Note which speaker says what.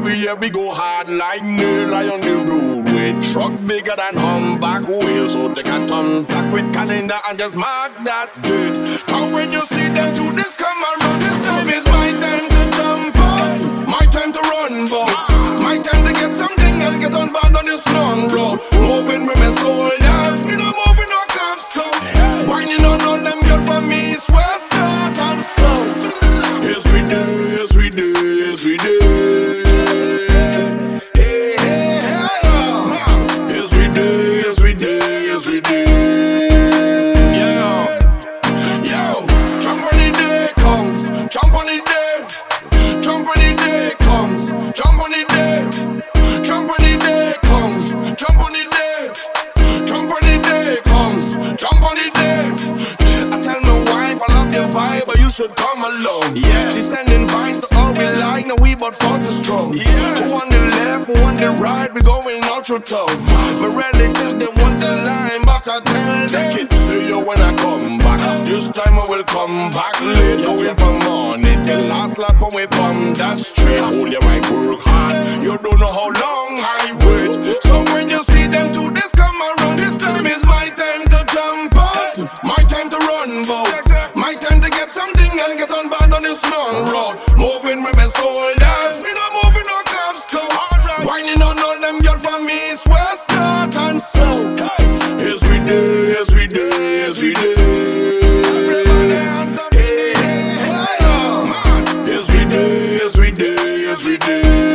Speaker 1: every year we go hard like nail. Lie on the road with truck bigger than humpback wheel. So take a thumbtack with calendar and just mark that date. Cause when you see them to this come around, this time is my time to jump out, my time to run, but my time to get something and get on board on this long road. Moving with my soldiers, we don't moving no cops come. Whining on all them girl for me, swear start and sound. Yes we do, yes we do, yes we do. Hey, hey, hey, yes we do, yes we do, yes we do. Yeah, yo, jump when the day comes, jump on the day, jump when the day comes, jump on the day, jump when the day comes, jump on the day, jump when the day comes, jump on the day. I tell my wife I love your vibe, but you should come along. Yeah, she's sending vibes to all we like. Now we bout 40 strong. Yeah, who on the left, who on the right? We going out through town. My relatives they want the line, but I tell them see you when I come back. This time I will come back late. Going from morning till last lap when we pump that straight. Hold your right, work hard. You don't know how long I wait. So when you see them to this come around, this time is my time to jump out, my time to run, boat. My time to get something and get on board on this long road. Moving with my soldiers, we not moving no cops come. Whining on all them girl for me, swear start and sound. Yes we do, yes we do, yes we do. Everybody hands up, hey, hey, hey, yes we do, yes we do, yes we do.